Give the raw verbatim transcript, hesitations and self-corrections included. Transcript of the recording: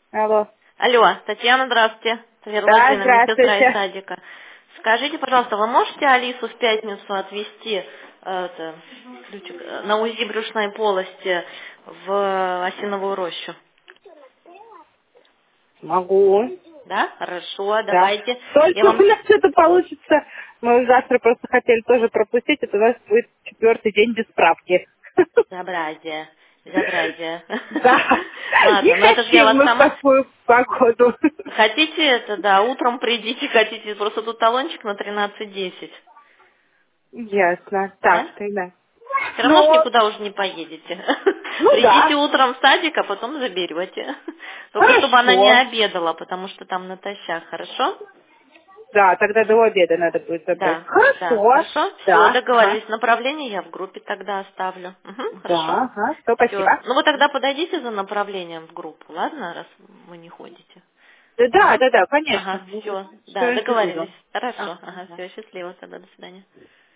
Алло. Алло, Татьяна, здравствуйте. Вера Да, Владимировна, медсестра из здравствуйте. садика. Скажите, пожалуйста, вы можете Алису в пятницу отвезти э, это, ключик, э, на УЗИ брюшной полости в Осиновую рощу? Могу. Да? Хорошо, Да. давайте. Я Только у вам... нас это получится. Мы завтра просто хотели тоже пропустить. Это у нас будет четвертый день без справки. Безобразие. Безобразие. Да. Не Ладно, ну это же я хотим вас мы в сама... такую погоду. Хотите это, да, утром придите, хотите, просто тут талончик на тринадцать десять. Ясно. Да? Так, тогда. Все равно ж Ну, никуда уже не поедете. ну Придите да. утром в садик, а потом заберете. Только чтобы она не Хорошо. обедала, потому что там натощак, хорошо? Да, тогда до обеда надо будет забрать. Да, да, Хорошо. хорошо. Все, Да. Ага. договорились. Направление я в группе тогда оставлю. Мгм, Да, хорошо. ага. Все, Все. спасибо. Ну вы тогда подойдите за направлением в группу, ладно, раз вы не ходите. Да, да, Ага. да, да, Ага, конечно. все. Да, Все это договорились. вижу. Хорошо. Ага, Ага, ага. все, счастливо тогда, до свидания.